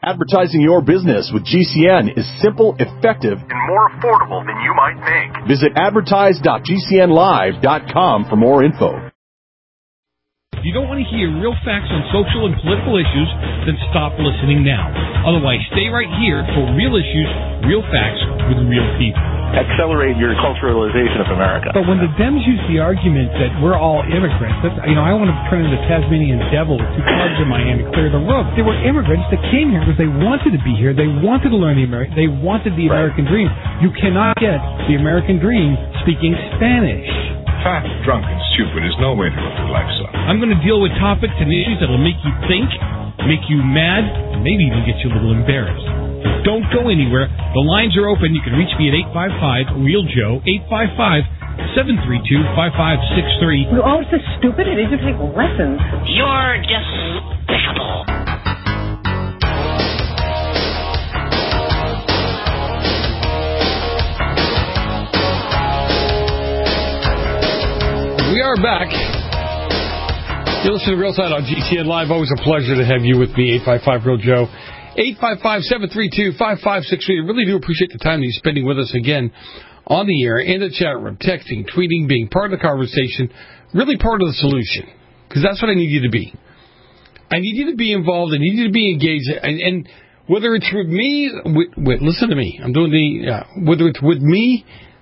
Advertising your business with GCN is simple, effective, and more affordable than you might think. Visit advertise.gcnlive.com for more info. If you don't want to hear real facts on social and political issues, then stop listening now. Otherwise, stay right here for real issues, real facts with real people. Accelerate your culturalization of America. But when the Dems use the argument that we're all immigrants, that's, I want to turn into Tasmanian devil with two clubs in my hand to clear the road. They were immigrants that came here because they wanted to be here. They wanted to learn they wanted the American dream. You cannot get the American dream speaking Spanish. Fat, drunk, and stupid is no way to live your life, son. I'm going to deal with topics and issues that will make you think, make you mad, and maybe even get you a little embarrassed. So don't go anywhere. The lines are open. You can reach me at 855-REAL-JOE, 855-732-5563. Oh, it's so stupid. It is to take lessons. You're despicable. We are back. You listen to Real Side on GCN Live. Always a pleasure to have you with me, 855-REAL-JOE, 855-732-5563. I really do appreciate the time that you're spending with us again on the air, in the chat room, texting, tweeting, being part of the conversation, really part of the solution, because that's what I need you to be. I need you to be involved. I need you to be engaged. And whether it's with me, listen to me. I'm doing whether it's with me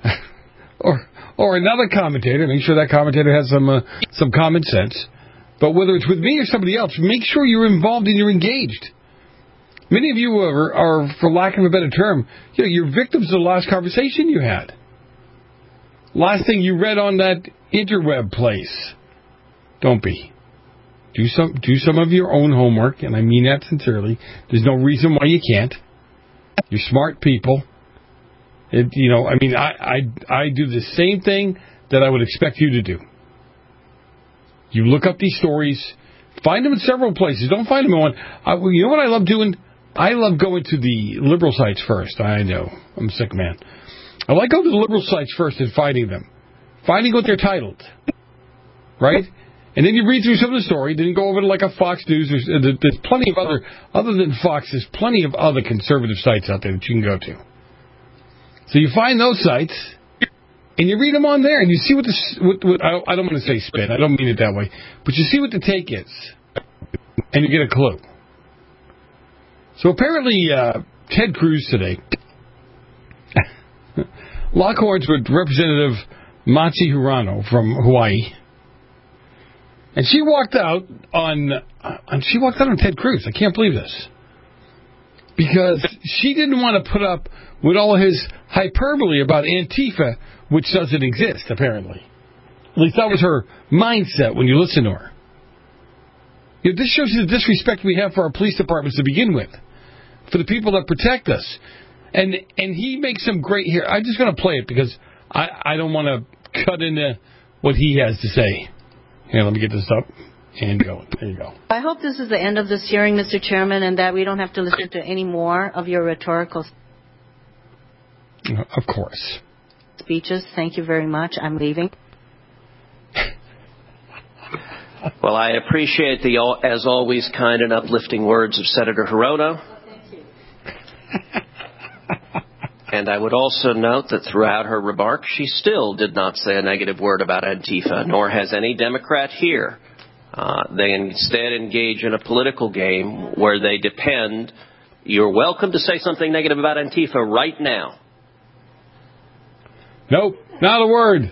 or another commentator, make sure that commentator has some common sense. But whether it's with me or somebody else, make sure you're involved and you're engaged. Many of you are, for lack of a better term, you're victims of the last conversation you had. Last thing you read on that interweb place. Don't be. Do some of your own homework, and I mean that sincerely. There's no reason why you can't. You're smart people. I do the same thing that I would expect you to do. You look up these stories, find them in several places. Don't find them in one. You know what I love doing? I love going to the liberal sites first. I know. I'm a sick man. I like going to the liberal sites first and finding them. Finding what they're titled. Right? And then you read through some of the story. Then you go over to like a Fox News. There's plenty of other than Fox, there's plenty of other conservative sites out there that you can go to. So you find those sites, and you read them on there, and you see what I don't want to say spin. I don't mean it that way. But you see what the take is, and you get a clue. So apparently, Ted Cruz today lock horns with Representative Machi Hirano from Hawaii, and she walked out on Ted Cruz. I can't believe this, because she didn't want to put up with all his hyperbole about Antifa, which doesn't exist, apparently. At least that was her mindset when you listen to her. This shows you the disrespect we have for our police departments to begin with, for the people that protect us. And he makes some great here. I'm just going to play it because I don't want to cut into what he has to say. Here, let me get this up. And go. There you go. I hope this is the end of this hearing, Mr. Chairman, and that we don't have to listen to any more of your rhetorical Of course. speeches. Thank you very much. I'm leaving. Well, I appreciate the, as always, kind and uplifting words of Senator Hirono. Thank you. And I would also note that throughout her remarks, she still did not say a negative word about Antifa, nor has any Democrat here. They instead engage in a political game where they depend. You're welcome to say something negative about Antifa right now. Nope, not a word.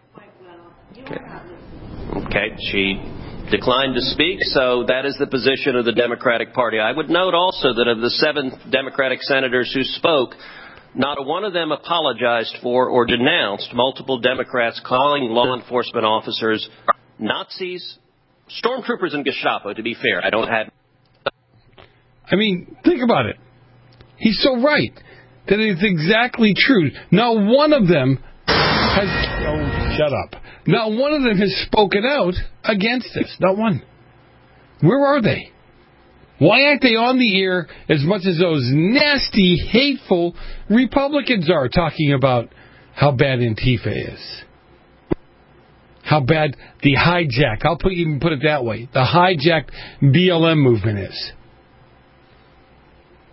Okay, she declined to speak, so that is the position of the Democratic Party. I would note also that of the 7 Democratic senators who spoke, not one of them apologized for or denounced multiple Democrats calling law enforcement officers Nazis, stormtroopers, and Gestapo, to be fair. I don't have... I mean, think about it. He's so right that it's exactly true. Not one of them has... Oh, shut up. Not one of them has spoken out against this. Not one. Where are they? Why aren't they on the air as much as those nasty, hateful Republicans are talking about how bad Antifa is? How bad the hijack, even put it that way, the hijacked BLM movement is.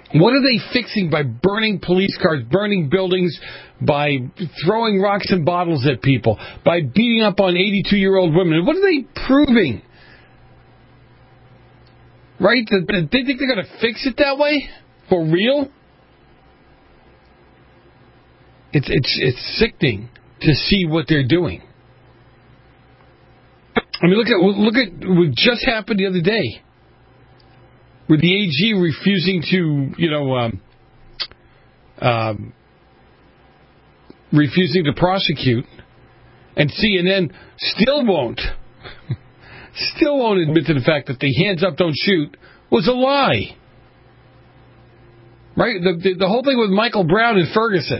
What are they fixing by burning police cars, burning buildings, by throwing rocks and bottles at people, by beating up on 82-year-old women? What are they proving? Right? They think they're going to fix it that way? For real? It's sickening to see what they're doing. I mean, look at what just happened the other day, with the AG refusing to, refusing to prosecute, and CNN still won't admit to the fact that the hands up, don't shoot was a lie. Right? The whole thing with Michael Brown and Ferguson.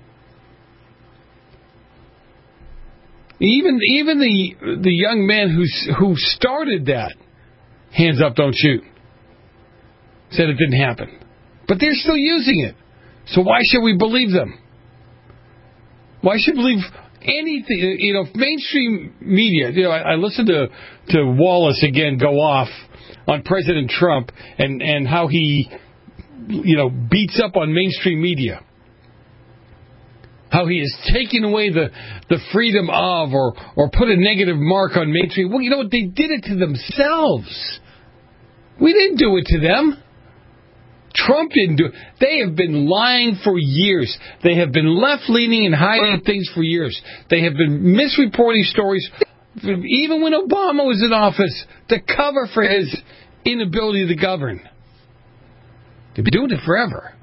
Even the young man who started that hands up, don't shoot said it didn't happen. But they're still using it. So why should we believe them? Why should we believe anything? Mainstream media, I listened to Wallace again go off on President Trump and how he, beats up on mainstream media. How he has taken away the freedom of or put a negative mark on mainstream. Well, you know what? They did it to themselves. We didn't do it to them. Trump didn't do it. They have been lying for years. They have been left-leaning and hiding things for years. They have been misreporting stories, even when Obama was in office, to cover for his inability to govern. They've been doing it forever.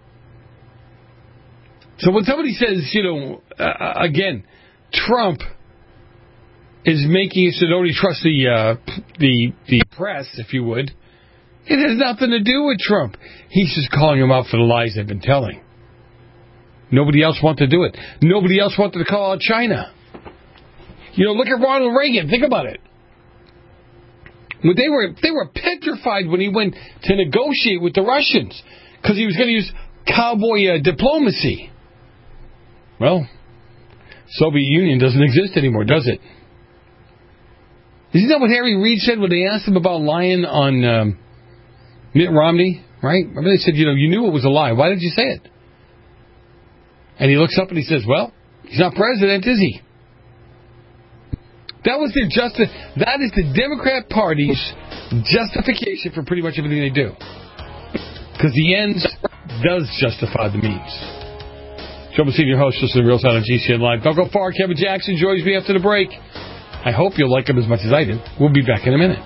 So when somebody says, again, Trump is making us to only trust the press, if you would, it has nothing to do with Trump. He's just calling them out for the lies they've been telling. Nobody else wanted to do it. Nobody else wanted to call out China. Look at Ronald Reagan. Think about it. When they were petrified when he went to negotiate with the Russians because he was going to use cowboy diplomacy. Well, Soviet Union doesn't exist anymore, does it? Isn't that what Harry Reid said when they asked him about lying on Mitt Romney? Right? Remember they said, you knew it was a lie. Why did you say it? And he looks up and he says, well, he's not president, is he? That was their that is the Democrat Party's justification for pretty much everything they do. Because the ends does justify the means. Joe Messina, your host, listen to Real Sound on GCN Live. Don't go far. Kevin Jackson joins me after the break. I hope you'll like him as much as I did. We'll be back in a minute.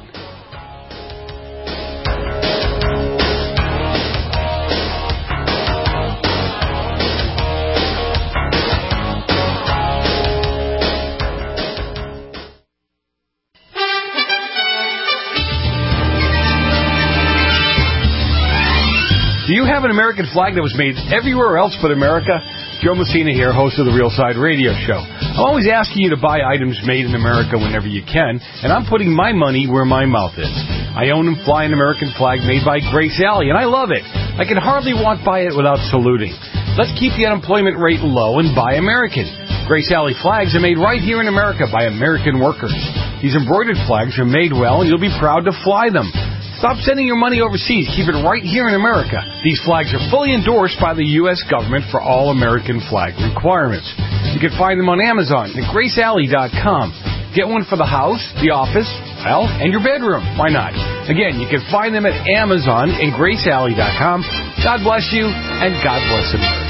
Do you have an American flag that was made everywhere else but America? Joe Messina here, host of the Real Side Radio Show. I'm always asking you to buy items made in America whenever you can, and I'm putting my money where my mouth is. I own and fly an American flag made by Grace Alley, and I love it. I can hardly walk by it without saluting. Let's keep the unemployment rate low and buy American. Grace Alley flags are made right here in America by American workers. These embroidered flags are made well, and you'll be proud to fly them. Stop sending your money overseas. Keep it right here in America. These flags are fully endorsed by the U.S. government for all American flag requirements. You can find them on Amazon at GraceAlley.com. Get one for the house, the office, and your bedroom. Why not? Again, you can find them at Amazon and GraceAlley.com. God bless you, and God bless America.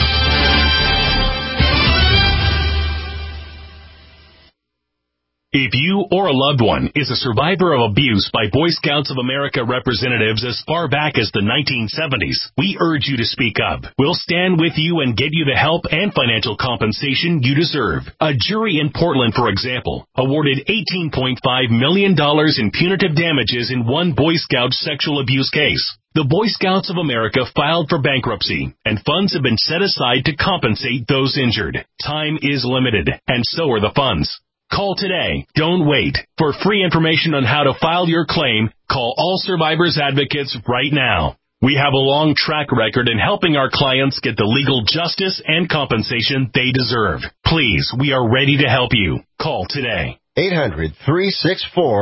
If you or a loved one is a survivor of abuse by Boy Scouts of America representatives as far back as the 1970s, we urge you to speak up. We'll stand with you and get you the help and financial compensation you deserve. A jury in Portland, for example, awarded $18.5 million in punitive damages in one Boy Scout sexual abuse case. The Boy Scouts of America filed for bankruptcy, and funds have been set aside to compensate those injured. Time is limited, and so are the funds. Call today. Don't wait. For free information on how to file your claim, call All Survivors Advocates right now. We have a long track record in helping our clients get the legal justice and compensation they deserve. Please, we are ready to help you. Call today.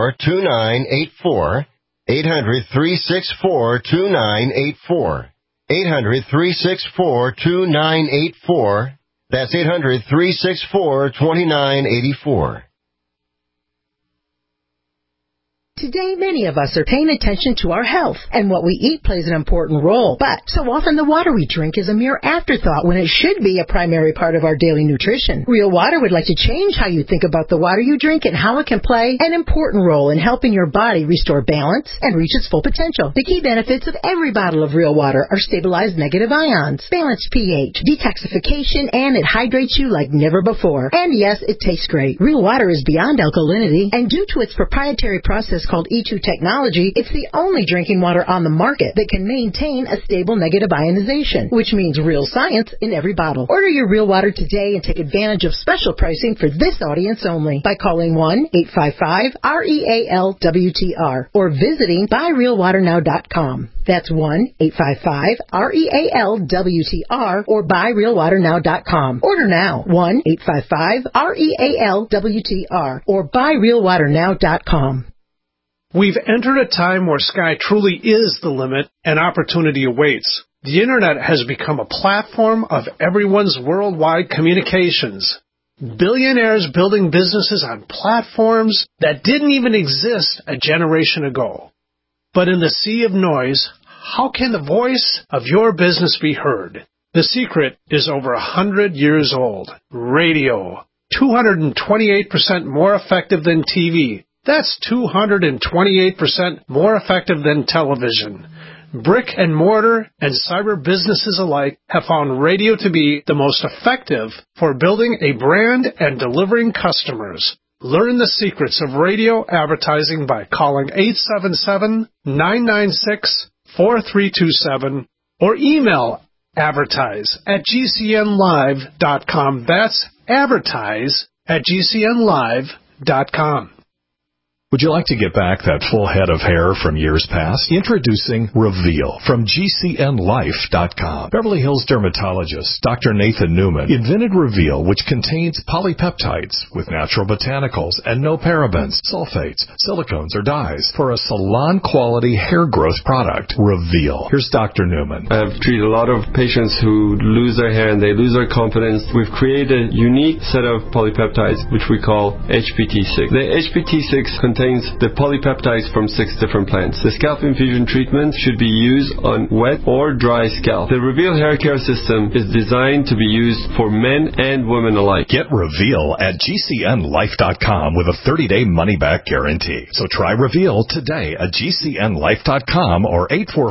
800-364-2984. 800-364-2984. 800-364-2984. That's 800-364-2984. Today, many of us are paying attention to our health, and what we eat plays an important role. But so often the water we drink is a mere afterthought when it should be a primary part of our daily nutrition. Real Water would like to change how you think about the water you drink and how it can play an important role in helping your body restore balance and reach its full potential. The key benefits of every bottle of Real Water are stabilized negative ions, balanced pH, detoxification, and it hydrates you like never before. And yes, it tastes great. Real Water is beyond alkalinity, and due to its proprietary process called E2 technology, it's the only drinking water on the market that can maintain a stable negative ionization, which means real science in every bottle. Order your Real Water today and take advantage of special pricing for this audience only by calling 1-855-REAL-WTR or visiting buyrealwaternow.com. That's 1-855-REAL-WTR or buyrealwaternow.com. Order now. 1-855-REAL-WTR or buyrealwaternow.com. We've entered a time where sky truly is the limit and opportunity awaits. The Internet has become a platform of everyone's worldwide communications. Billionaires building businesses on platforms that didn't even exist a generation ago. But in the sea of noise, how can the voice of your business be heard? The secret is over 100 years old. Radio. 228% more effective than TV. That's 228% more effective than television. Brick and mortar and cyber businesses alike have found radio to be the most effective for building a brand and delivering customers. Learn the secrets of radio advertising by calling 877-996-4327 or email advertise@gcnlive.com. That's advertise@gcnlive.com. Would you like to get back that full head of hair from years past? Introducing Reveal from GCNlife.com. Beverly Hills dermatologist Dr. Nathan Newman invented Reveal, which contains polypeptides with natural botanicals and no parabens, sulfates, silicones, or dyes for a salon-quality hair growth product. Reveal. Here's Dr. Newman. I've treated a lot of patients who lose their hair and they lose their confidence. We've created a unique set of polypeptides, which we call HPT6. The HPT6 contains the polypeptides from 6 different plants. The scalp infusion treatment should be used on wet or dry scalp. The Reveal hair care system is designed to be used for men and women alike. Get Reveal at GCNlife.com with a 30-day money-back guarantee. So try Reveal today at GCNlife.com or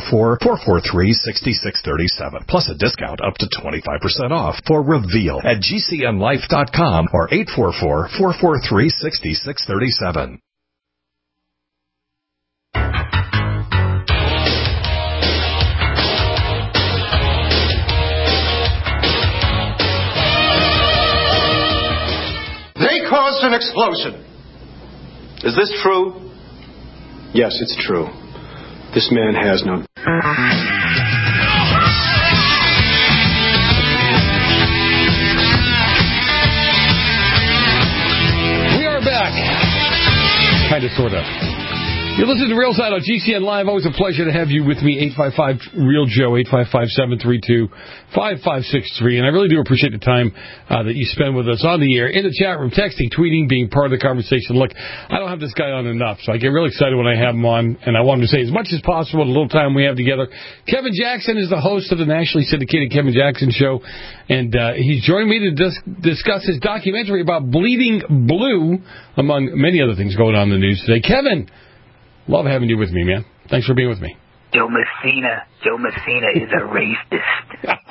844-443-6637. Plus a discount up to 25% off for Reveal at GCNlife.com or 844-443-6637. They caused an explosion. Is this true? Yes, it's true. This man has no... We are back. Kind of, sort of. You listen to Real Side on GCN Live. Always a pleasure to have you with me. 855-REAL-JOE, 855-732-5563. And I really do appreciate the time that you spend with us on the air, in the chat room, texting, tweeting, being part of the conversation. Look, I don't have this guy on enough, so I get really excited when I have him on. And I want him to say as much as possible the little time we have together. Kevin Jackson is the host of the nationally syndicated Kevin Jackson Show. And he's joined me to discuss his documentary about bleeding blue, among many other things going on in the news today. Kevin, love having you with me, man. Thanks for being with me. Joe Messina is a racist.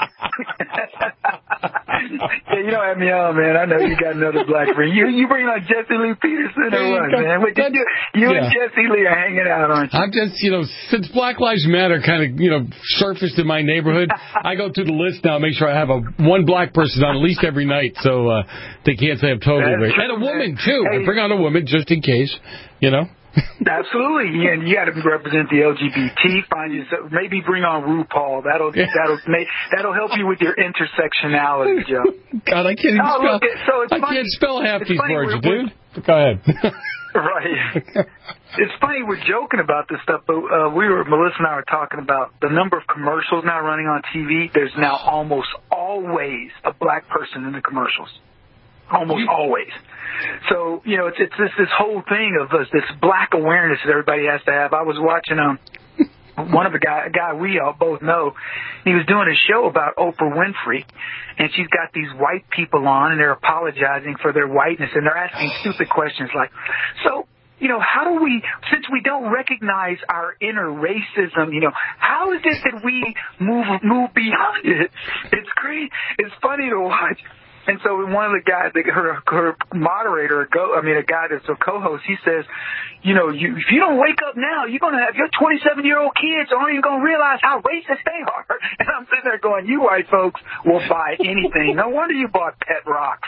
Hey, you don't have me on, man. I know you got another black friend. You bring on Jesse Lee Peterson or what, man? You and Jesse Lee are hanging out, aren't you? I'm just, since Black Lives Matter kind of, surfaced in my neighborhood, I go through the list now, make sure I have one black person on at least every night, so they can't say I'm totally racist. And a woman, too. Hey. I bring on a woman just in case, Absolutely, and you got to represent the LGBT. Find yourself, maybe bring on RuPaul. That'll help you with your intersectionality, Joe. God, I can't even spell. I can't spell half these words, dude. Go ahead. Right. It's funny, we're joking about this stuff, but Melissa and I were talking about the number of commercials now running on TV. There's now almost always a black person in the commercials. Almost always. So, it's this whole thing of this black awareness that everybody has to have. I was watching one of a guy we all both know. He was doing a show about Oprah Winfrey, and she's got these white people on, and they're apologizing for their whiteness, and they're asking stupid questions like, so, how do we, since we don't recognize our inner racism, how is it that we move beyond it? It's great. It's funny to watch. And so one of the guys, her moderator, a guy that's a co-host, he says, if you don't wake up now, you're going to have your 27-year-old kids aren't even going to realize how racist they are. And I'm sitting there going, you white folks will buy anything. No wonder you bought Pet Rocks.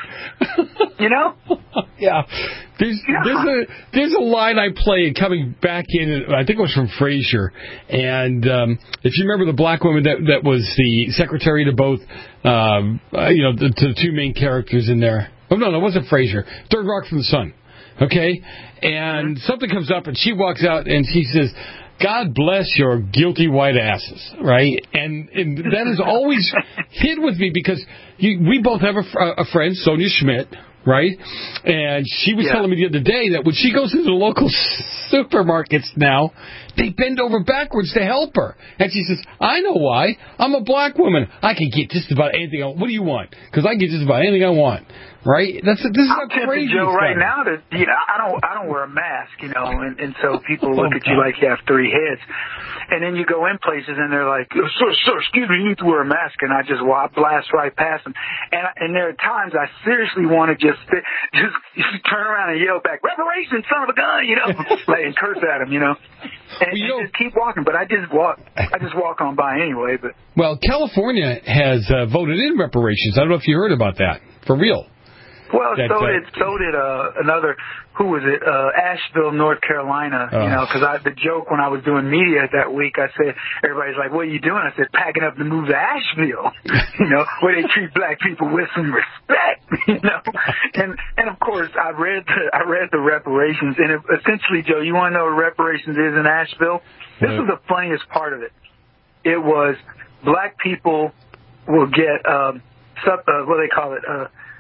Yeah. There's a line I play coming back in, I think it was from Frasier. And if you remember the black woman that was the secretary to both, the two main characters in there. Oh, no, it wasn't Frasier. Third Rock from the Sun. Okay? And something comes up, and she walks out, and she says, God bless your guilty white asses, right? And that has always hit with me because we both have a friend, Sonia Schmidt, right? And she was telling me the other day that when she goes into the local supermarkets now, they bend over backwards to help her. And she says, I know why. I'm a black woman. I can get just about anything. What do you want? Because I can get just about anything I want. Right? This is I'm tempted, Joe, right now to, I don't wear a mask, and so people look at you like you have three heads. And then you go in places and they're like, sir, excuse me, you need to wear a mask. And I just blast right past them. And there are times I seriously want to just turn around and yell back, reparations, son of a gun, and curse at them, and just keep walking. But I just walk on by anyway. But well, California has voted in reparations. I don't know if you heard about that. For real. Well, so did another, who was it? Asheville, North Carolina. Because the joke when I was doing media that week, I said, everybody's like, what are you doing? I said, packing up to move to Asheville, where they treat black people with some respect, And of course, I read the reparations, and essentially, Joe, you want to know what reparations is in Asheville? This was the funniest part of it. It was black people will get what do they call it?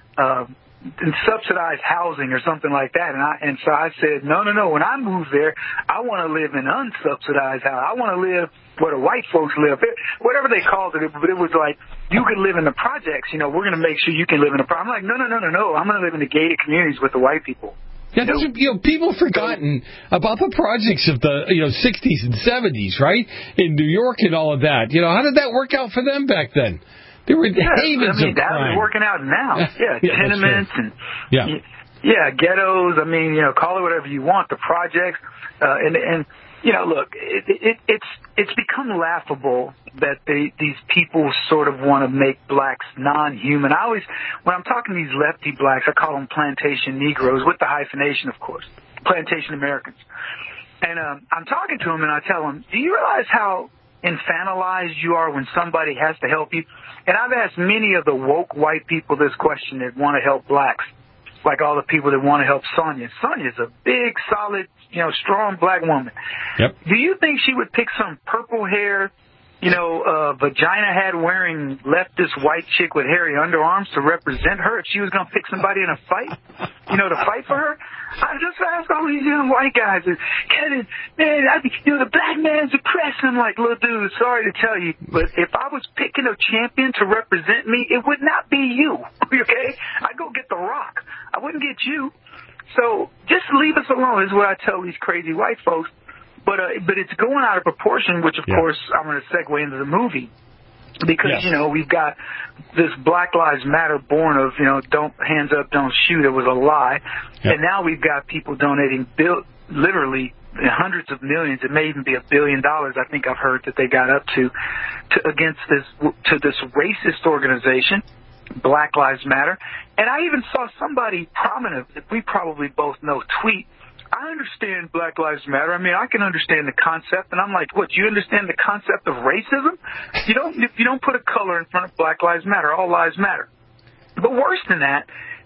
Subsidized housing or something like that, and so I said, no. When I move there, I want to live in unsubsidized house. I want to live where the white folks live, whatever they called it. But it was like you can live in the projects. We're going to make sure you can live in the projects. I'm like, no. I'm going to live in the gated communities with the white people. Yeah, people have forgotten about the projects of the 60s and 70s, right? In New York and all of that. How did that work out for them back then? They were havens of crime. That is working out now. Tenements and ghettos. Call it whatever you want. The projects, and look, it's become laughable that these people sort of want to make blacks non-human. When I'm talking to these lefty blacks, I call them plantation Negroes with the hyphenation, of course, plantation Americans. And I'm talking to them, and I tell them, do you realize how infantilized you are when somebody has to help you? And I've asked many of the woke white people this question that want to help blacks, like all the people that want to help Sonia. Sonia's a big, solid, strong black woman. Yep. Do you think she would pick some purple hair, vagina hat wearing leftist white chick with hairy underarms to represent her if she was going to pick somebody in a fight, to fight for her? I just ask all these young white guys, Kevin, man, the black man's oppressed. I'm like, little dude, sorry to tell you, but if I was picking a champion to represent me, it would not be you, okay? I'd go get The Rock. I wouldn't get you. So just leave us alone is what I tell these crazy white folks. But it's going out of proportion, which, of course, I'm going to segue into the movie. Because, we've got this Black Lives Matter born of, don't hands up, don't shoot. It was a lie. Yep. And now we've got people donating literally hundreds of millions. It may even be $1 billion. I think I've heard that they got up to against this racist organization, Black Lives Matter. And I even saw somebody prominent that we probably both know tweet, I understand Black Lives Matter. I can understand the concept. And I'm like, what, you understand the concept of racism? If you don't put a color in front of Black Lives Matter, all lives matter. But worse than that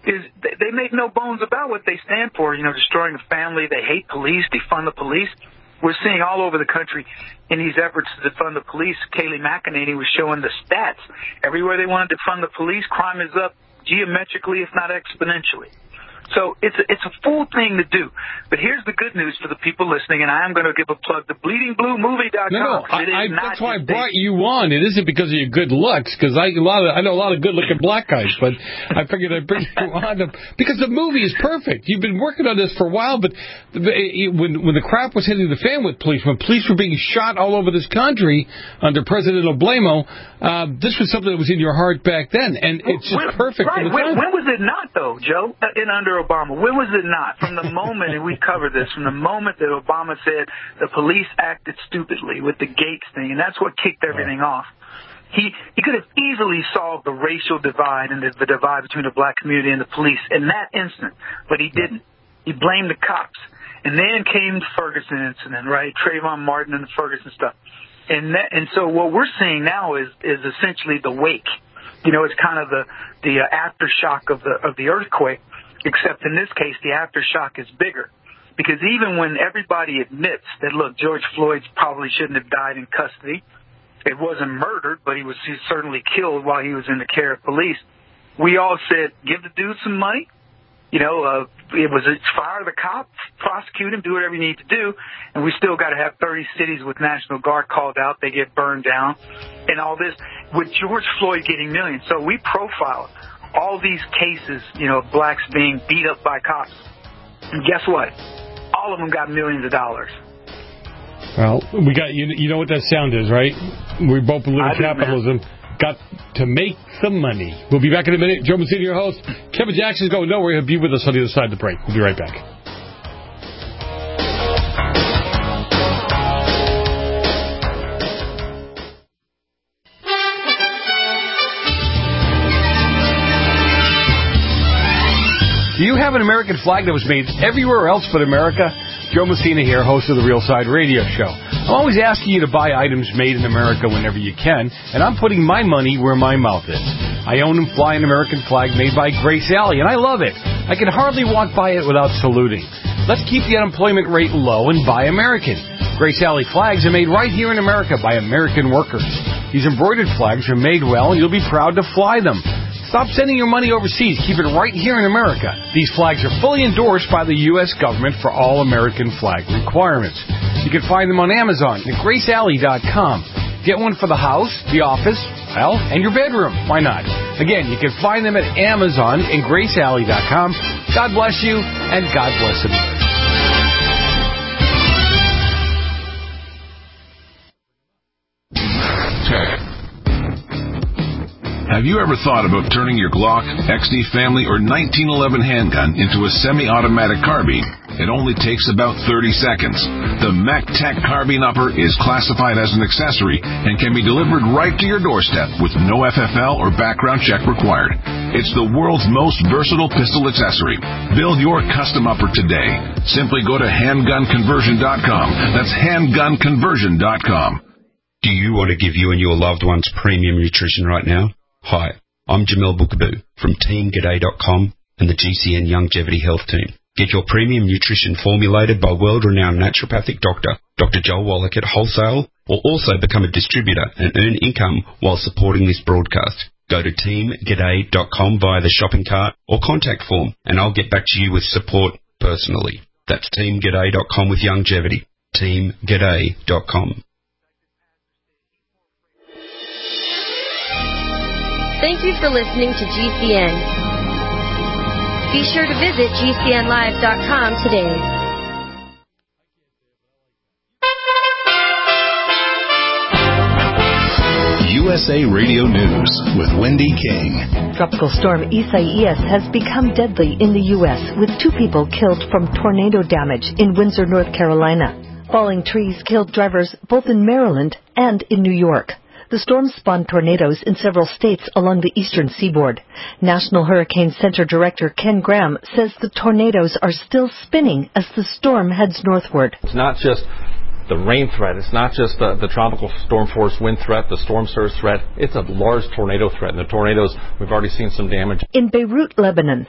is they make no bones about what they stand for, destroying the family. They hate police, defund the police. We're seeing all over the country in these efforts to defund the police. Kayleigh McEnany was showing the stats. Everywhere they want to defund the police, crime is up geometrically, if not exponentially. So it's a fool thing to do. But here's the good news for the people listening, and I am going to give a plug to BleedingBlueMovie.com. No, that's why I brought you on. It isn't because of your good looks, because I know a lot of good-looking black guys, but I figured I'd bring you on because the movie is perfect. You've been working on this for a while, but when the crap was hitting the fan with police, when police were being shot all over this country under President Oblamo, this was something that was in your heart back then, and it's just perfect. Right. When was it not, though, Joe, under Obama? When was it not? From the moment, and we covered this, from the moment that Obama said the police acted stupidly with the Gates thing, and that's what kicked everything off. He could have easily solved the racial divide and the divide between the black community and the police in that instant, but he didn't. He blamed the cops. And then came the Ferguson incident, right? Trayvon Martin and the Ferguson stuff. And so what we're seeing now is essentially the wake. It's kind of the aftershock of the earthquake, except in this case the aftershock is bigger. Because even when everybody admits that, look, George Floyd probably shouldn't have died in custody, it wasn't murdered, but he was certainly killed while he was in the care of police, we all said, give the dude some money. It was fire the cop, prosecute him, do whatever you need to do, and we still got to have 30 cities with National Guard called out. They get burned down, and all this with George Floyd getting millions. So we profiled all these cases, of blacks being beat up by cops, and guess what? All of them got millions of dollars. Well, we got you know what that sound is, right? We both believe in capitalism. Got to make some money. We'll be back in a minute. Joe Messina, your host. Kevin Jackson's going nowhere. He'll be with us on the other side of the break. We'll be right back. Do you have an American flag that was made everywhere else but America? Joe Messina here, host of the Real Side Radio Show. I'm always asking you to buy items made in America whenever you can, and I'm putting my money where my mouth is. I own and fly an American flag made by Grace Alley, and I love it. I can hardly walk by it without saluting. Let's keep the unemployment rate low and buy American. Grace Alley flags are made right here in America by American workers. These embroidered flags are made well, and you'll be proud to fly them. Stop sending your money overseas. Keep it right here in America. These flags are fully endorsed by the U.S. government for all American flag requirements. You can find them on Amazon at GraceAlley.com. Get one for the house, the office, and your bedroom. Why not? Again, you can find them at Amazon and GraceAlley.com. God bless you, and God bless America. Have you ever thought about turning your Glock, XD family, or 1911 handgun into a semi-automatic carbine? It only takes about 30 seconds. The MacTech Carbine Upper is classified as an accessory and can be delivered right to your doorstep with no FFL or background check required. It's the world's most versatile pistol accessory. Build your custom upper today. Simply go to handgunconversion.com. That's handgunconversion.com. Do you want to give you and your loved ones premium nutrition right now? Hi, I'm Jamel Bookaboo from TeamGaday.com and the GCN Longevity Health Team. Get your premium nutrition formulated by world-renowned naturopathic doctor, Dr. Joel Wallach at wholesale, or also become a distributor and earn income while supporting this broadcast. Go to TeamGaday.com via the shopping cart or contact form, and I'll get back to you with support personally. That's TeamGaday.com with longevity. TeamGaday.com. Thank you for listening to GCN. Be sure to visit GCNlive.com today. USA Radio News with Wendy King. Tropical storm Isaias has become deadly in the U.S., with 2 people killed from tornado damage in Windsor, North Carolina. Falling trees killed drivers both in Maryland and in New York. The storm spawned tornadoes in several states along the eastern seaboard. National Hurricane Center Director Ken Graham says the tornadoes are still spinning as the storm heads northward. It's not just the rain threat. It's not just the tropical storm force wind threat, the storm surge threat. It's a large tornado threat. And the tornadoes, we've already seen some damage. In Beirut, Lebanon,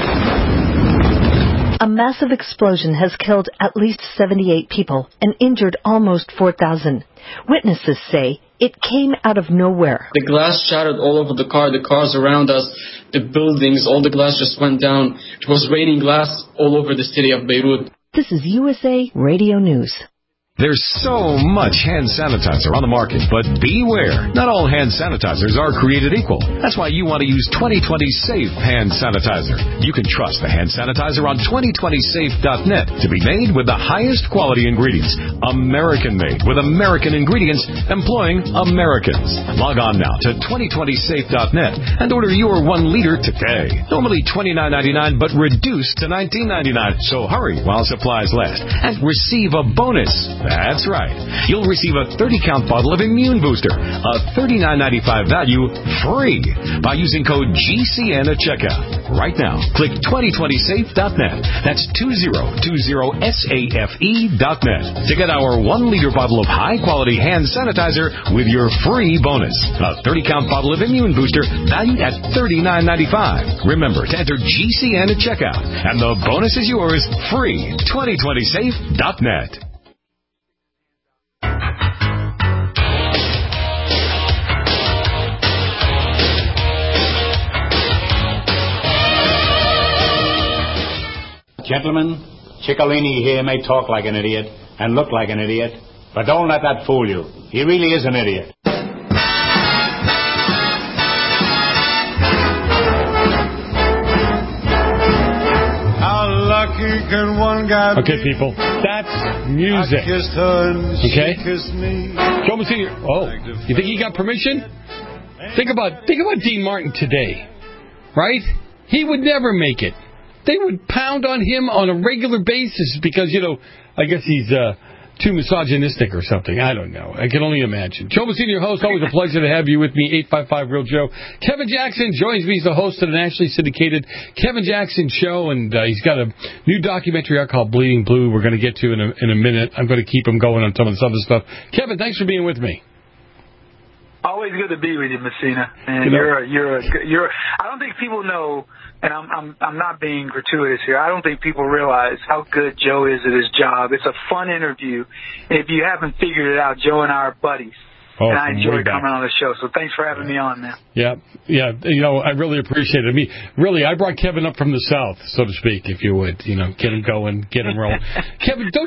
a massive explosion has killed at least 78 people and injured almost 4,000. Witnesses say it came out of nowhere. The glass shattered all over the cars around us, the buildings, all the glass just went down. It was raining glass all over the city of Beirut. This is USA Radio News. There's so much hand sanitizer on the market, but beware. Not all hand sanitizers are created equal. That's why you want to use 2020 Safe Hand Sanitizer. You can trust the hand sanitizer on 2020safe.net to be made with the highest quality ingredients. American-made with American ingredients employing Americans. Log on now to 2020safe.net and order your 1 liter today. Normally $29.99, but reduced to $19.99. So hurry while supplies last and receive a bonus. That's right. You'll receive a 30-count bottle of Immune Booster, a $39.95 value, free by using code GCN at checkout. Right now, click 2020safe.net. That's 2020safe.net to get our 1-liter bottle of high-quality hand sanitizer with your free bonus. A 30-count bottle of Immune Booster valued at $39.95. Remember to enter GCN at checkout, and the bonus is yours free. 2020safe.net. Gentlemen, Ciccolini here may talk like an idiot and look like an idiot, but don't let that fool you. He really is an idiot. How lucky can one guy Okay, people, that's music. Okay? Joe Messina. Oh, you think he got permission? Think about Dean Martin today, right? He would never make it. They would pound on him on a regular basis because, I guess he's too misogynistic or something. I don't know. I can only imagine. Joe Messina, your host. Always a pleasure to have you with me. 855-REAL-JOE. Kevin Jackson joins me. He's the host of the nationally syndicated Kevin Jackson Show, and he's got a new documentary out called Bleeding Blue we're going to get to in a minute. I'm going to keep him going on some of this other stuff. Kevin, thanks for being with me. Always good to be with you, Messina. And you're. I don't think people know, and I'm not being gratuitous here. I don't think people realize how good Joe is at his job. It's a fun interview. If you haven't figured it out, Joe and I are buddies. And I enjoy coming on the show. So thanks for having me on, man. Yeah. I really appreciate it. I mean, really, I brought Kevin up from the South, so to speak, if you would. Get him going, get him rolling. Kevin, don't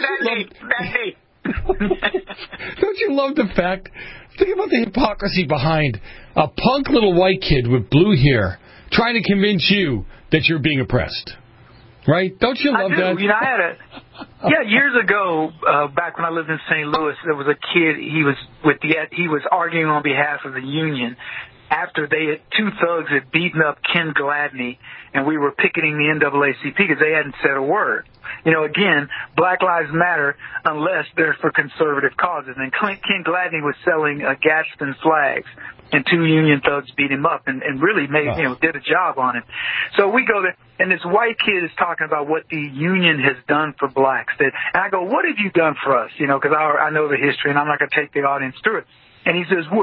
you love the fact? Think about the hypocrisy behind a punk little white kid with blue hair trying to convince you that you're being oppressed. Right? Don't you love that? I had years ago, back when I lived in St. Louis, there was a kid, he was arguing on behalf of the union after two thugs had beaten up Ken Gladney, and we were picketing the NAACP because they hadn't said a word. Again, Black Lives Matter unless they're for conservative causes. And Ken Gladney was selling Gadsden flags, and two union thugs beat him up and really did a job on him. So we go there, and this white kid is talking about what the union has done for blacks. And I go, what have you done for us? Because I know the history, and I'm not going to take the audience through it. And he says,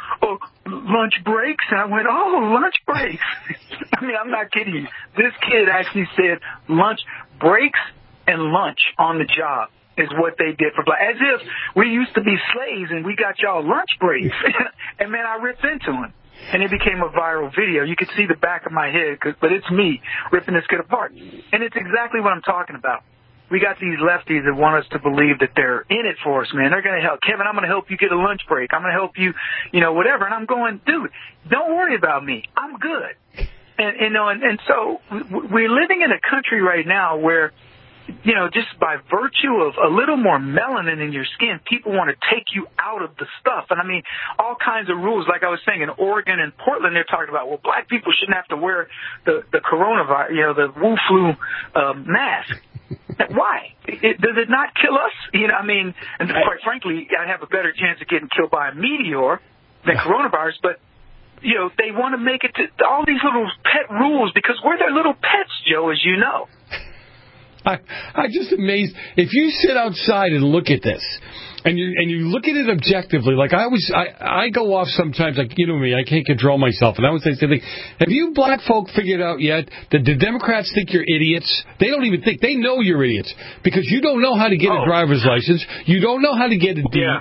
lunch breaks? And I went, lunch breaks. I mean, I'm not kidding you. This kid actually said lunch breaks and lunch on the job is what they did for black. As if we used to be slaves and we got y'all lunch breaks. And, man, I ripped into him. And it became a viral video. You could see the back of my head, but it's me ripping this kid apart. And it's exactly what I'm talking about. We got these lefties that want us to believe that they're in it for us, man. They're going to help. Kevin, I'm going to help you get a lunch break. I'm going to help you, whatever. And I'm going, dude, don't worry about me. I'm good. And so we're living in a country right now where, just by virtue of a little more melanin in your skin, people want to take you out of the stuff. And I mean, all kinds of rules. Like I was saying, in Oregon and Portland, they're talking about, black people shouldn't have to wear the coronavirus, the Wu flu mask. Why? Does it not kill us? And quite frankly, I'd have a better chance of getting killed by a meteor than coronavirus. But, they want to make it to all these little pet rules because we're their little pets, Joe, as you know. I'm just amazed. If you sit outside and look at this, And you look at it objectively. Like I go off sometimes. Like you know me, I can't control myself. And I would say something. Have you black folk figured out yet that the Democrats think you're idiots? They don't even think. They know you're idiots because you don't know how to get a driver's license. You don't know how to get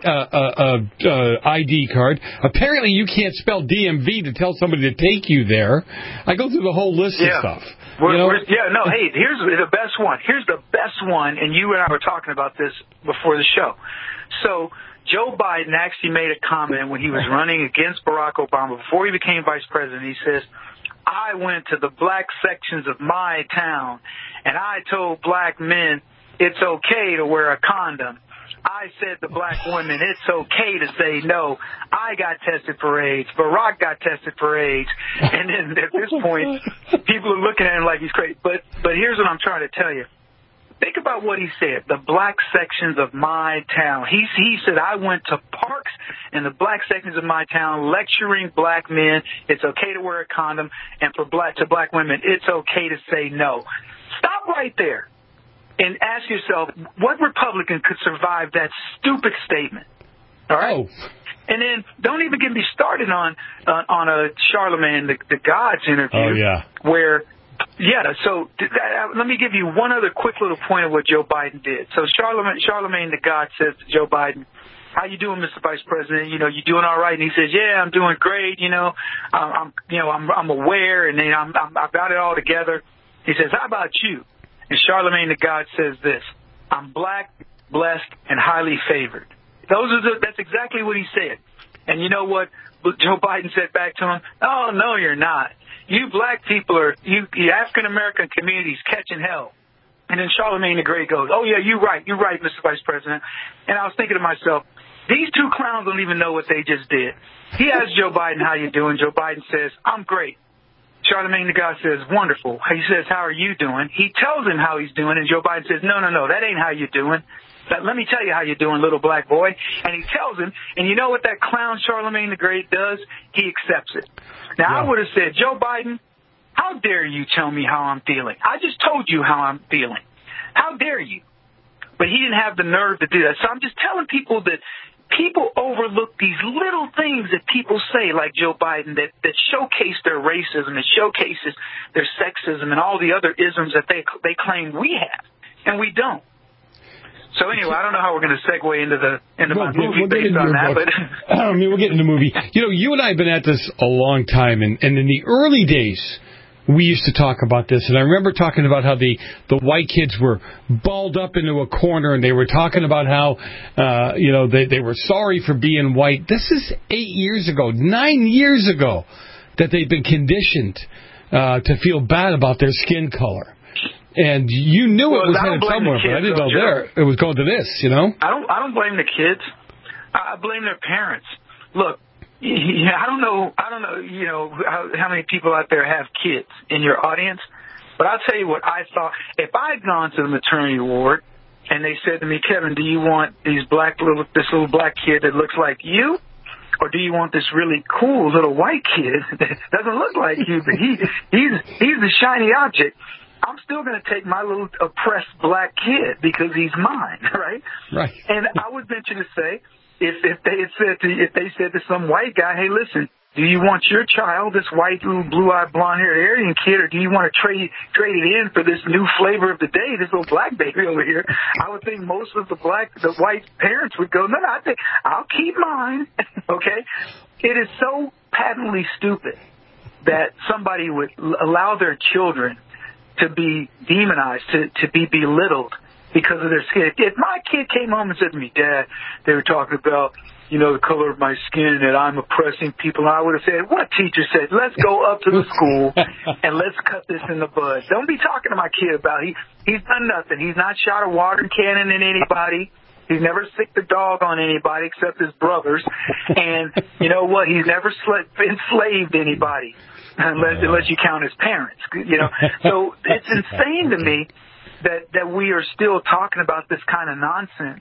a ID card. Apparently, you can't spell DMV to tell somebody to take you there. I go through the whole list of stuff. Hey, here's the best one. Here's the best one, and you and I were talking about this before the show. So Joe Biden actually made a comment when he was running against Barack Obama before he became vice president. He says, I went to the black sections of my town, and I told black men it's okay to wear a condom. I said to black women, it's okay to say no. I got tested for AIDS. Barack got tested for AIDS. And then at this point, people are looking at him like he's crazy. But here's what I'm trying to tell you. Think about what he said, the black sections of my town. He said, I went to parks in the black sections of my town lecturing black men. It's okay to wear a condom. And to black women, it's okay to say no. Stop right there. And ask yourself, what Republican could survive that stupid statement? All right? Oh. And then don't even get me started on a Charlemagne the God's interview. Oh, yeah. Where, so let me give you one other quick little point of what Joe Biden did. So Charlemagne the God says to Joe Biden, how you doing, Mr. Vice President? You doing all right? And he says, yeah, I'm doing great. I'm aware, and then I've got it all together. He says, how about you? And Charlemagne the God says this, I'm black, blessed, and highly favored. That's exactly what he said. And you know what Joe Biden said back to him? Oh, no, you're not. You black people you African-American communities catching hell. And then Charlemagne the Great goes, oh, yeah, you're right, Mr. Vice President. And I was thinking to myself, these two clowns don't even know what they just did. He asked Joe Biden, how you doing? Joe Biden says, I'm great. Charlemagne the God says, wonderful. He says, how are you doing? He tells him how he's doing, and Joe Biden says, no, that ain't how you're doing. Let me tell you how you're doing, little black boy. And he tells him, and you know what that clown Charlemagne the Great does? He accepts it. Now, I would have said, Joe Biden, how dare you tell me how I'm feeling? I just told you how I'm feeling. How dare you? But he didn't have the nerve to do that. So I'm just telling people that people overlook these little things that people say, like Joe Biden, that showcase their racism, that showcases their sexism and all the other isms that they claim we have, and we don't. So anyway, I don't know how we're going to segue into my movie based on that, but we'll get into the movie. You and I have been at this a long time, and in the early days, we used to talk about this, and I remember talking about how the white kids were balled up into a corner, and they were talking about how, they were sorry for being white. This is 9 years ago, that they've been conditioned to feel bad about their skin color. And you knew it was headed somewhere, but I didn't know it was going to this, I don't blame the kids. I blame their parents. Look, I don't know, how many people out there have kids in your audience, but I'll tell you what I thought. If I'd gone to the maternity ward and they said to me, Kevin, do you want this little black kid that looks like you? Or do you want this really cool little white kid that doesn't look like you, but he's the shiny object? I'm still going to take my little oppressed black kid because he's mine, right? Right. And I would venture to say, if they said to some white guy, hey, listen, do you want your child, this white, little blue-eyed, blonde-haired Aryan kid, or do you want to trade it in for this new flavor of the day, this little black baby over here? I would think most of the white parents would go, no, I think I'll keep mine. Okay? It is so patently stupid that somebody would allow their children to be demonized, to be belittled because of their skin. If my kid came home and said to me, Dad, they were talking about, the color of my skin, and I'm oppressing people, I would have said, what teacher said? Let's go up to the school and let's cut this in the bud. Don't be talking to my kid about he's done nothing. He's not shot a water cannon at anybody. He's never sicked a dog on anybody except his brothers. And you know what? He's never enslaved anybody. Unless you count his parents, So it's insane to me that we are still talking about this kind of nonsense,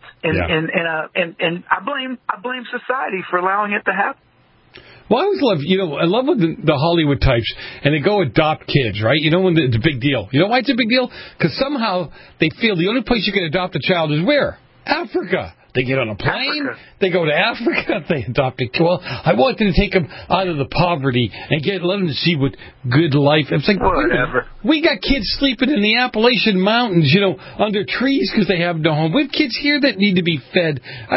and I blame society for allowing it to happen. Well, I always love when the Hollywood types, and they go adopt kids, right? When it's a big deal. You know why it's a big deal? Because somehow they feel the only place you can adopt a child is where? Africa. They get on a plane. They go to Africa. They adopt a kid. Well, I wanted to take them out of the poverty and let them to see what good life. It's like, whatever. We got kids sleeping in the Appalachian Mountains, under trees because they have no home. We have kids here that need to be fed. They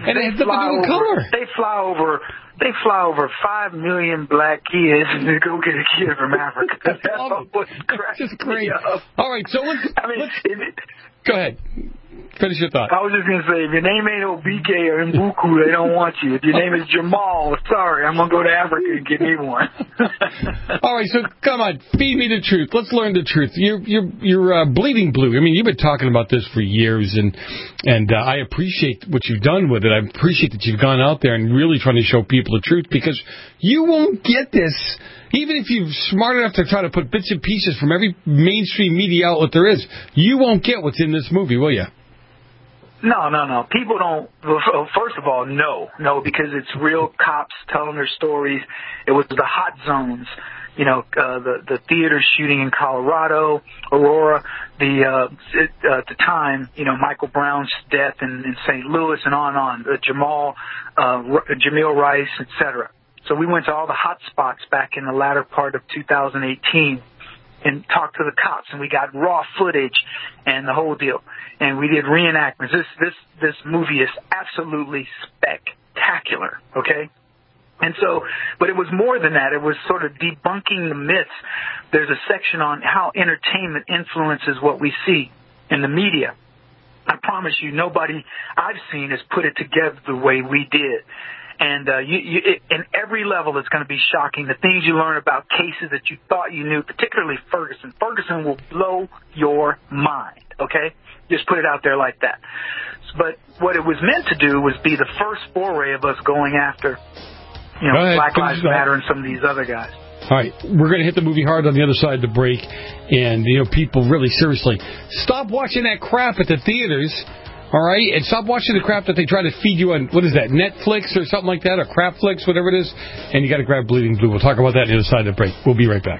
fly over 5 million black kids to go get a kid from Africa. That's just great. All right, so let's go ahead. Finish your thought. I was just going to say, if your name ain't Obike or Mbuku, they don't want you. If your name is Jamal, sorry, I'm going to go to Africa and get me one. All right, so come on, feed me the truth. Let's learn the truth. You're bleeding blue. I mean, you've been talking about this for years, and I appreciate what you've done with it. I appreciate that you've gone out there and really trying to show people the truth, because you won't get this. Even if you're smart enough to try to put bits and pieces from every mainstream media outlet there is, you won't get what's in this movie, will you? No. People don't. Well, first of all, no, because it's real cops telling their stories. It was the hot zones, the theater shooting in Colorado, Aurora, at the time, Michael Brown's death in St. Louis, and on, Jamil Rice, etc. So we went to all the hot spots back in the latter part of 2018 and talked to the cops, and we got raw footage and the whole deal. And we did reenactments. This movie is absolutely spectacular, okay? And so, but it was more than that. It was sort of debunking the myths. There's a section on how entertainment influences what we see in the media. I promise you, nobody I've seen has put it together the way we did. And in every level, it's going to be shocking. The things you learn about cases that you thought you knew, particularly Ferguson. Ferguson will blow your mind, okay? Just put it out there like that. But what it was meant to do was be the first foray of us going after, Black Lives Matter and some of these other guys. All right, we're going to hit the movie hard on the other side of the break. And, people really seriously, stop watching that crap at the theaters. All right, and stop watching the crap that they try to feed you on, what is that, Netflix or something like that, or Crapflix, whatever it is, and you got to grab Bleeding Blue. We'll talk about that on the other side of the break. We'll be right back.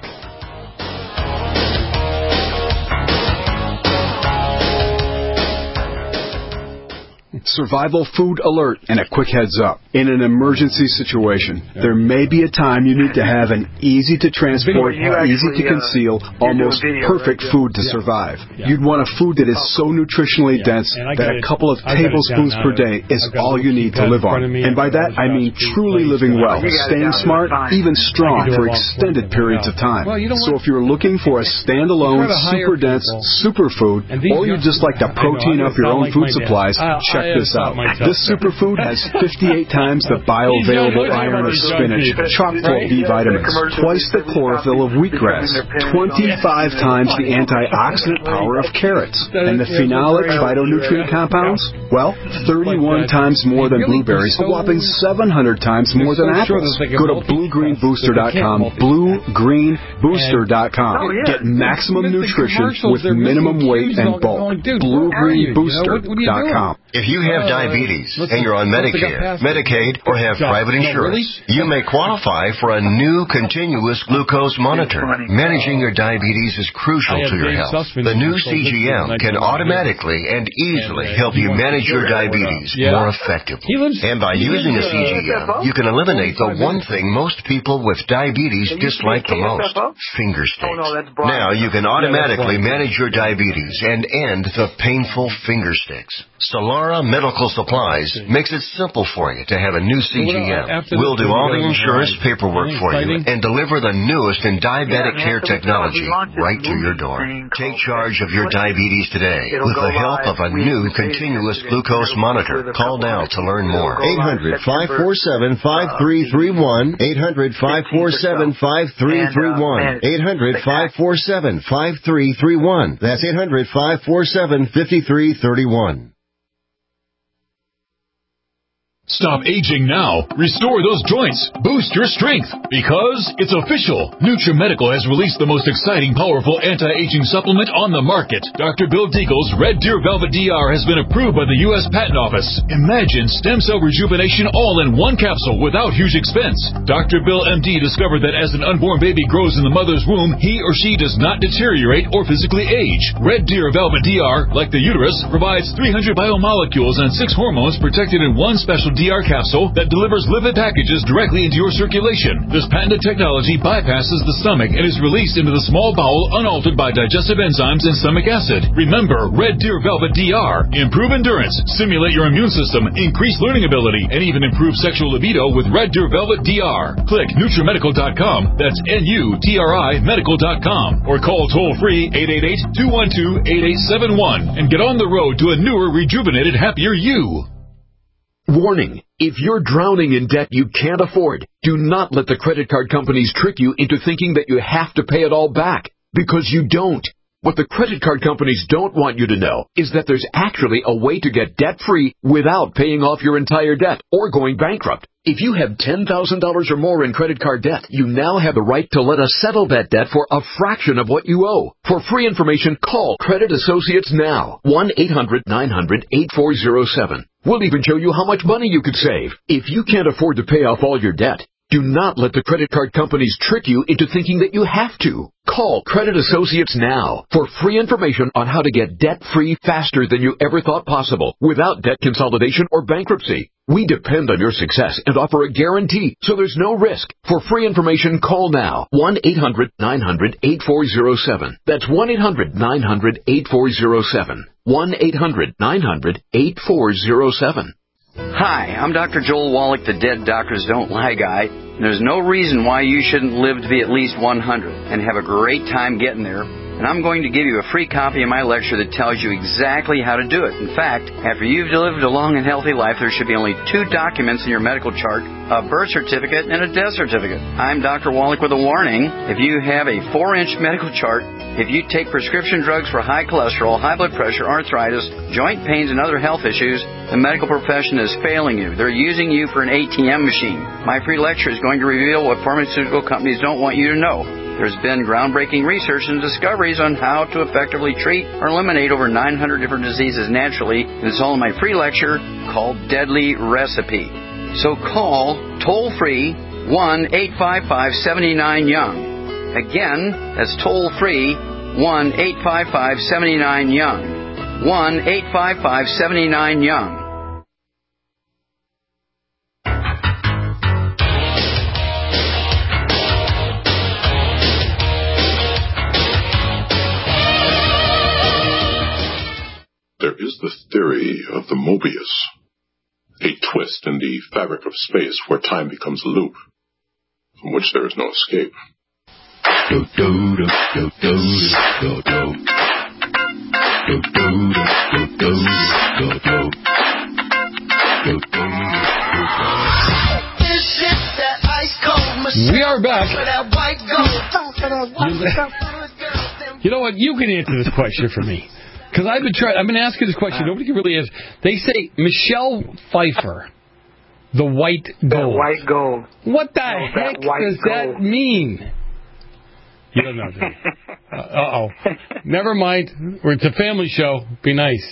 Survival food alert and a quick heads up. In an emergency situation, there may be a time you need to have an easy to transport, easy to conceal, almost perfect food to survive. You'd want a food that is so nutritionally dense that a couple of tablespoons per day is all you need to live on. And by that, I mean truly living well, staying smart, even strong for extended periods of time. So if you're looking for a standalone, super dense superfood, or you'd just like to protein up your own food supplies, check this out. This superfood has 58 times the bioavailable iron of spinach, chock full of B vitamins, twice the chlorophyll of wheatgrass, 25 times the antioxidant power of carrots, and the phenolic phytonutrient compounds, 31 times more than blueberries, a whopping 700 times more than apples. Go to BlueGreenBooster.com, BlueGreenBooster.com. Get maximum nutrition with minimum weight and bulk. BlueGreenBooster.com. If you have diabetes and you're on Medicare, Medicaid, or have private insurance, you may qualify for a new continuous glucose monitor. Managing your diabetes is crucial to your health. The new CGM can automatically and easily help you manage your diabetes more effectively. And by using the CGM, you can eliminate the one thing most people with diabetes dislike the most, finger sticks. Now you can automatically manage your diabetes and end the painful finger sticks. Solara Medical Supplies makes it simple for you to have a new CGM. We'll do all the insurance paperwork for you and deliver the newest in diabetic care technology right to your door. Take charge of your diabetes today with the help of a new continuous glucose monitor. Call now to learn more. 800-547-5331. 800-547-5331. 800-547-5331. That's 800-547-5331. Stop aging now. Restore those joints. Boost your strength. Because it's official. NutriMedical has released the most exciting, powerful anti-aging supplement on the market. Dr. Bill Deagle's Red Deer Velvet DR has been approved by the U.S. Patent Office. Imagine stem cell rejuvenation all in one capsule without huge expense. Dr. Bill MD discovered that as an unborn baby grows in the mother's womb, he or she does not deteriorate or physically age. Red Deer Velvet DR, like the uterus, provides 300 biomolecules and 6 hormones protected in one special DR capsule that delivers lipid packages directly into your circulation. This patented technology bypasses the stomach and is released into the small bowel unaltered by digestive enzymes and stomach acid. Remember, Red Deer Velvet DR. Improve endurance, stimulate your immune system, increase learning ability, and even improve sexual libido with Red Deer Velvet DR. Click NutriMedical.com, that's NUTRI Medical.com, or call toll-free 888-212-8871 and get on the road to a newer, rejuvenated, happier you. Warning, if you're drowning in debt you can't afford, do not let the credit card companies trick you into thinking that you have to pay it all back, because you don't. What the credit card companies don't want you to know is that there's actually a way to get debt-free without paying off your entire debt or going bankrupt. If you have $10,000 or more in credit card debt, you now have the right to let us settle that debt for a fraction of what you owe. For free information, call Credit Associates now. 1-800-900-8407. We'll even show you how much money you could save. If you can't afford to pay off all your debt, do not let the credit card companies trick you into thinking that you have to. Call Credit Associates now for free information on how to get debt-free faster than you ever thought possible without debt consolidation or bankruptcy. We depend on your success and offer a guarantee, so there's no risk. For free information, call now. 1-800-900-8407. That's 1-800-900-8407. 1-800-900-8407. Hi, I'm Dr. Joel Wallach, the Dead Doctors Don't Lie guy. There's no reason why you shouldn't live to be at least 100 and have a great time getting there. And I'm going to give you a free copy of my lecture that tells you exactly how to do it. In fact, after you've lived a long and healthy life, there should be only 2 documents in your medical chart, a birth certificate and a death certificate. I'm Dr. Wallach with a warning. If you have a 4-inch medical chart, if you take prescription drugs for high cholesterol, high blood pressure, arthritis, joint pains, and other health issues, the medical profession is failing you. They're using you for an ATM machine. My free lecture is going to reveal what pharmaceutical companies don't want you to know. There's been groundbreaking research and discoveries on how to effectively treat or eliminate over 900 different diseases naturally, and it's all in my free lecture called Deadly Recipe. So call toll-free 1-855-79-YOUNG. Again, that's toll-free 1-855-79-YOUNG. 1-855-79-YOUNG. There is the theory of the Mobius, a twist in the fabric of space where time becomes a loop, from which there is no escape. We are back. You know what? You can answer this question for me. Because I've been asking this question. Nobody can really answer. They say Michelle Pfeiffer, the white gold. The white gold. What the heck does that mean? You don't know, do you? Uh-oh. Never mind. It's a family show. Be nice.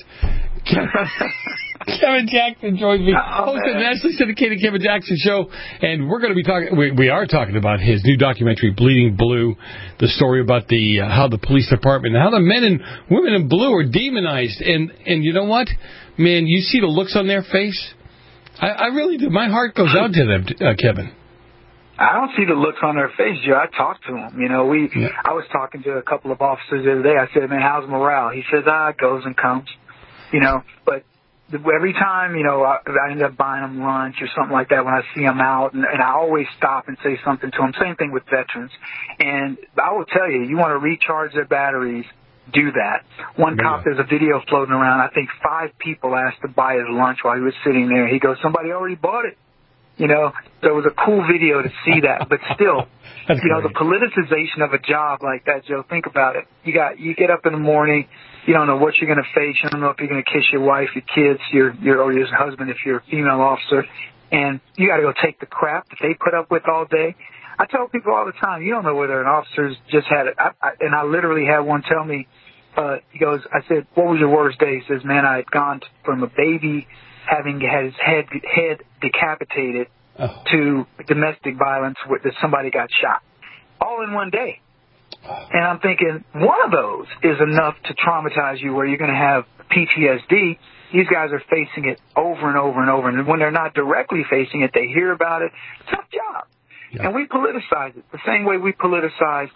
Kevin Jackson joins me, host of the nationally syndicated Kevin Jackson Show, and we're going to be talking. We are talking about his new documentary, Bleeding Blue, the story about the how the police department, how the men and women in blue are demonized, and you know what, man, you see the looks on their face. I really do. My heart goes out to them, Kevin. I don't see the looks on their face, Joe. I talked to them. You know, I was talking to a couple of officers the other day. I said, "Man, how's morale?" He says, "It goes and comes." You know, but every time, you know, I end up buying them lunch or something like that when I see them out, and I always stop and say something to them. Same thing with veterans. And I will tell you, you want to recharge their batteries, do that. One cop, there's a video floating around. I think 5 people asked to buy his lunch while he was sitting there. He goes, "Somebody already bought it." You know, so it was a cool video to see that. But still, the politicization of a job like that, Joe, think about it. You get up in the morning, you don't know what you're going to face. You don't know if you're going to kiss your wife, your kids, or your husband if you're a female officer. And you got to go take the crap that they put up with all day. I tell people all the time, you don't know whether an officer's just had it. And I literally had one tell me, he goes, I said, what was your worst day? He says, man, I had gone from a baby having had his head decapitated to domestic violence that somebody got shot. All in one day. And I'm thinking, one of those is enough to traumatize you where you're going to have PTSD. These guys are facing it over and over and over. And when they're not directly facing it, they hear about it. Tough job. Yeah. And we politicize it the same way we politicize,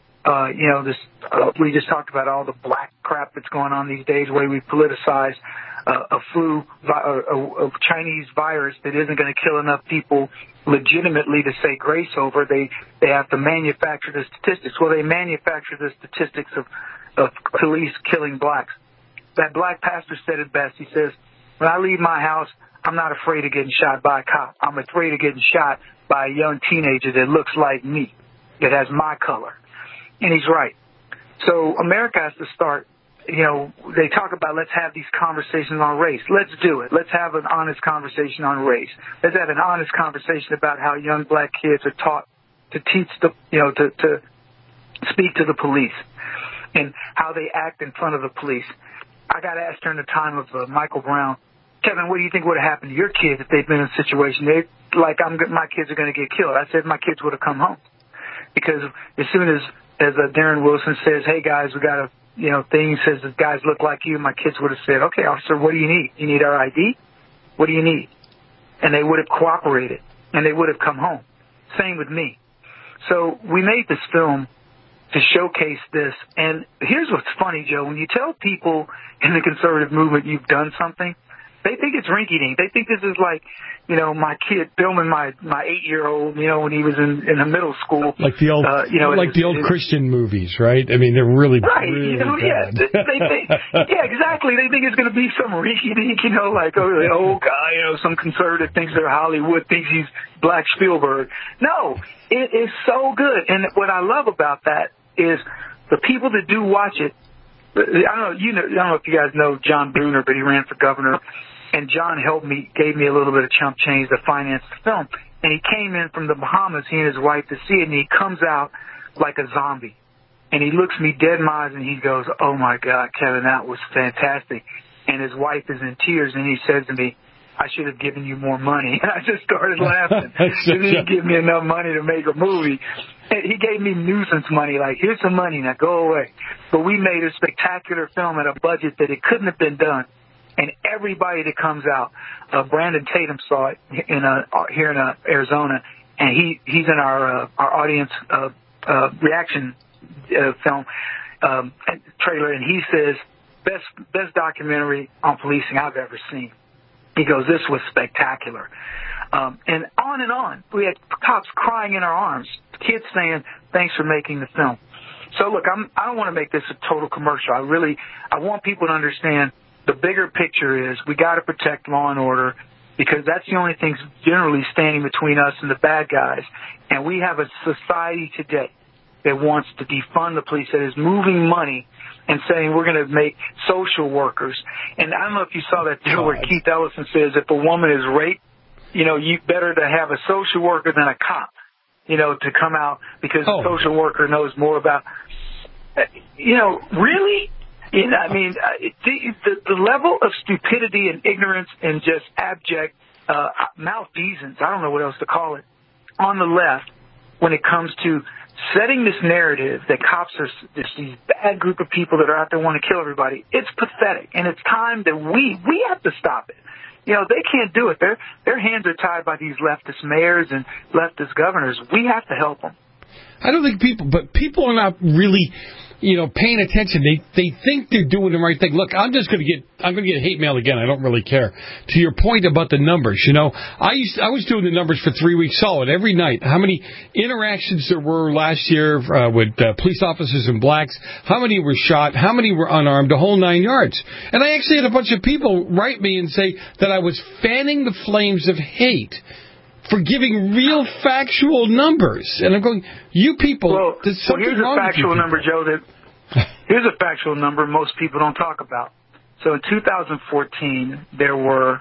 we just talked about all the black crap that's going on these days, the way we politicize a Chinese virus that isn't going to kill enough people legitimately to say grace over. They have to manufacture the statistics. Well, they manufacture the statistics of police killing blacks. That black pastor said it best. He says, when I leave my house, I'm not afraid of getting shot by a cop. I'm afraid of getting shot by a young teenager that looks like me, that has my color. And he's right. So America has to start, they talk about let's have these conversations on race. Let's do it. Let's have an honest conversation on race. Let's have an honest conversation about how young black kids are taught to teach to speak to the police and how they act in front of the police. I got asked during the time of Michael Brown, Kevin, what do you think would have happened to your kids if they'd been in a situation my kids are going to get killed? I said my kids would have come home. Because as soon as Darren Wilson says, hey, guys, we got a thing says the guys look like you, my kids would have said, okay, officer, what do you need? You need our ID? What do you need? And they would have cooperated, and they would have come home. Same with me. So we made this film to showcase this. And here's what's funny, Joe. When you tell people in the conservative movement you've done something, they think it's rinky-dink. They think this is like, my kid filming my 8-year-old, when he was in the middle school. Like the old, the old Christian movies, right? I mean, they're really, right, really bad. They think, yeah, exactly. They think it's going to be some rinky-dink, like, the old guy, some conservative thinks they're Hollywood, thinks he's Black Spielberg. No, it is so good. And what I love about that is the people that do watch it. I don't know if you guys know John Bruner, but he ran for governor. And John gave me a little bit of chump change to finance the film. And he came in from the Bahamas, he and his wife, to see it, and he comes out like a zombie. And he looks me dead in my eyes, and he goes, oh, my God, Kevin, that was fantastic. And his wife is in tears, and he says to me, I should have given you more money. And I just started laughing. He didn't give me enough money to make a movie. He gave me nuisance money, like, here's some money, now go away. But we made a spectacular film at a budget that it couldn't have been done. And everybody that comes out, Brandon Tatum saw it here in Arizona, and he's in our audience reaction film trailer, and he says, best documentary on policing I've ever seen. He goes, this was spectacular. And on. We had cops crying in our arms, kids saying, thanks for making the film. So, look, I don't want to make this a total commercial. I want people to understand the bigger picture is we got to protect law and order because that's the only thing generally standing between us and the bad guys. And we have a society today that wants to defund the police, that is moving money and saying we're going to make social workers. And I don't know if you saw that deal where Keith Ellison says if a woman is raped, you better to have a social worker than a cop, to come out because the social worker knows more about, really? The level of stupidity and ignorance and just abject malfeasance, I don't know what else to call it, on the left when it comes to setting this narrative that cops are these bad group of people that are out there wanting to kill everybody. It's pathetic, and it's time that we have to stop it. They can't do it. Their hands are tied by these leftist mayors and leftist governors. We have to help them. I don't think people are not really, paying attention. They think they're doing the right thing. Look, I'm going to get hate mail again. I don't really care. To your point about the numbers, I was doing the numbers for 3 weeks solid every night. How many interactions there were last year with police officers and blacks? How many were shot? How many were unarmed? The whole 9 yards. And I actually had a bunch of people write me and say that I was fanning the flames of hate for giving real factual numbers. And I'm going, you people, there's something here's wrong a factual with you number, Joe, here's a factual number most people don't talk about. So in 2014, there were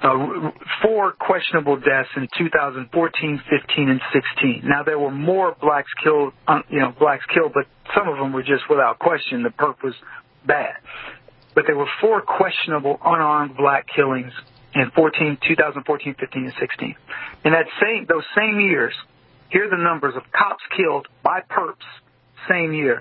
4 questionable deaths in 2014, 15, and 16. Now, there were more blacks killed, but some of them were just without question. The perp was bad. But there were 4 questionable unarmed black killings in 2014, 15, and 16. In those same years, here are the numbers of cops killed by perps same year: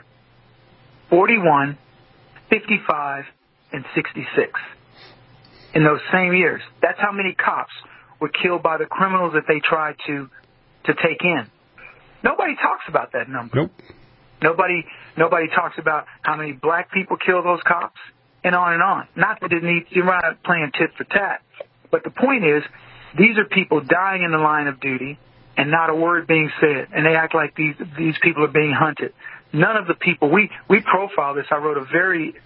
41, 55, and 66. In those same years, that's how many cops were killed by the criminals that they tried to take in. Nobody talks about that number. Nope. Nobody talks about how many black people killed those cops, and on and on. Not that you're not playing tit for tat, but the point is, these are people dying in the line of duty, and not a word being said, and they act like these people are being hunted. None of the people we profiled this. I wrote a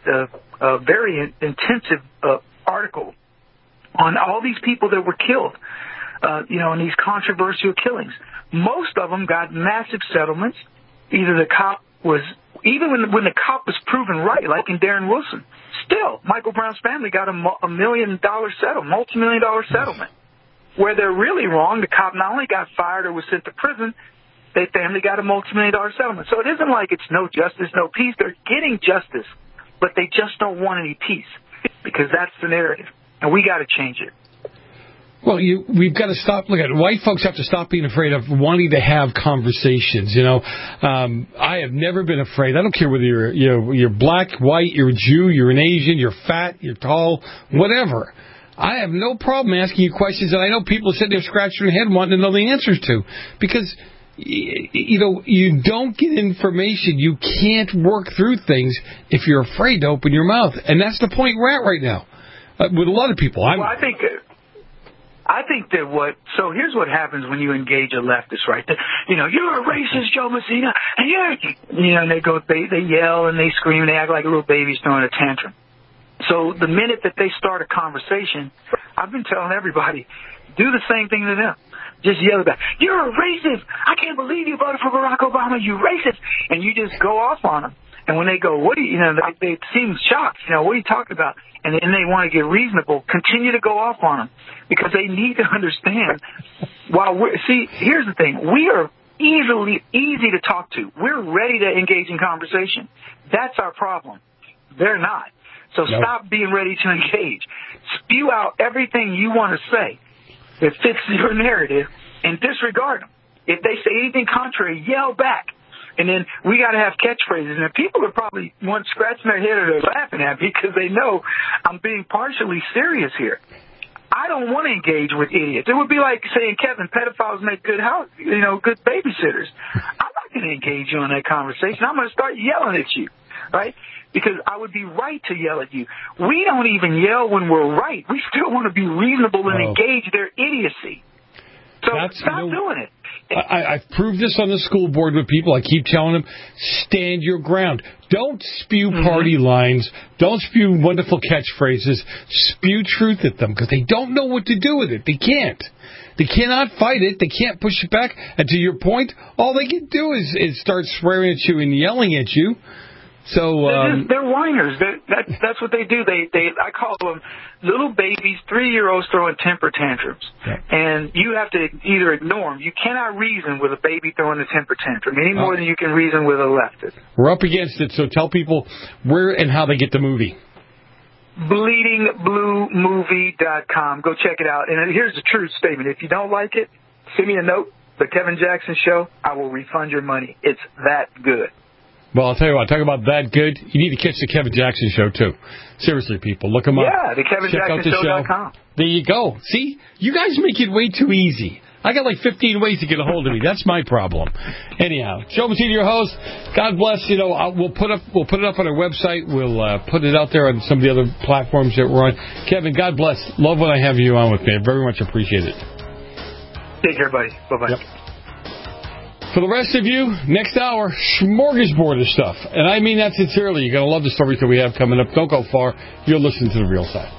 very intensive article on all these people that were killed, in these controversial killings. Most of them got massive settlements. Either the cop was, even when the cop was proven right, like in Darren Wilson, still, Michael Brown's family got a $1 million settlement, multi-million-dollar settlement. Where they're really wrong, the cop not only got fired or was sent to prison, their family got a multi-million-dollar settlement. So it isn't like it's no justice, no peace. They're getting justice, but they just don't want any peace, because that's the narrative, and we got to change it. Well, we've got to stop. Look at white folks have to stop being afraid of wanting to have conversations. I have never been afraid. I don't care whether you're black, white, you're a Jew, you're an Asian, you're fat, you're tall, whatever. I have no problem asking you questions that I know people are sitting there scratching their head wanting to know the answers to, because you don't get information. You can't work through things if you're afraid to open your mouth, and that's the point we're at right now with a lot of people. I think that so here's what happens when you engage a leftist, right? You're a racist, Joe Messina, and they yell and they scream and they act like little babies throwing a tantrum. So the minute that they start a conversation, I've been telling everybody, do the same thing to them. Just yell about, you're a racist. I can't believe you voted for Barack Obama. You racist. And you just go off on them. And when they go, they seem shocked. What are you talking about? And then they want to get reasonable. Continue to go off on them, because they need to understand. Here's the thing. We are easy to talk to. We're ready to engage in conversation. That's our problem. They're not. So stop being ready to engage. Spew out everything you want to say that fits your narrative and disregard them. If they say anything contrary, yell back. And then we got to have catchphrases. And people are probably scratching their head or they're laughing at me because they know I'm being partially serious here. I don't want to engage with idiots. It would be like saying, Kevin, pedophiles make good babysitters. I'm not going to engage you in that conversation. I'm going to start yelling at you, right? Because I would be right to yell at you. We don't even yell when we're right. We still want to be reasonable and engage their idiocy. So stop doing it. I've proved this on the school board with people. I keep telling them, stand your ground. Don't spew party lines. Don't spew wonderful catchphrases. Spew truth at them, because they don't know what to do with it. They can't. They cannot fight it. They can't push it back. And to your point, all they can do is start swearing at you and yelling at you. So they're whiners. That's what they do. I call them little babies, 3-year-olds throwing temper tantrums, and you have to either ignore them. You cannot reason with a baby throwing a temper tantrum any more than you can reason with a leftist. We're up against it, so tell people where and how they get the movie. BleedingBlueMovie.com. Go check it out. And here's the true statement: if you don't like it, send me a note. The Kevin Jackson Show. I will refund your money. It's that good. Well, I'll tell you what, talk about that good. You need to catch the Kevin Jackson Show, too. Seriously, people, look him up. Yeah, the KevinJacksonShow.com. There you go. See? You guys make it way too easy. I got like 15 ways to get a hold of me. That's my problem. Anyhow, Joe Messina, your host. God bless. We'll put it up on our website. We'll put it out there on some of the other platforms that we're on. Kevin, God bless. Love when I have you on with me. I very much appreciate it. Take care, buddy. Bye-bye. Yep. For the rest of you, next hour, smorgasbord of stuff. And I mean that sincerely. You're going to love the stories that we have coming up. Don't go far. You're listening to The Real Side.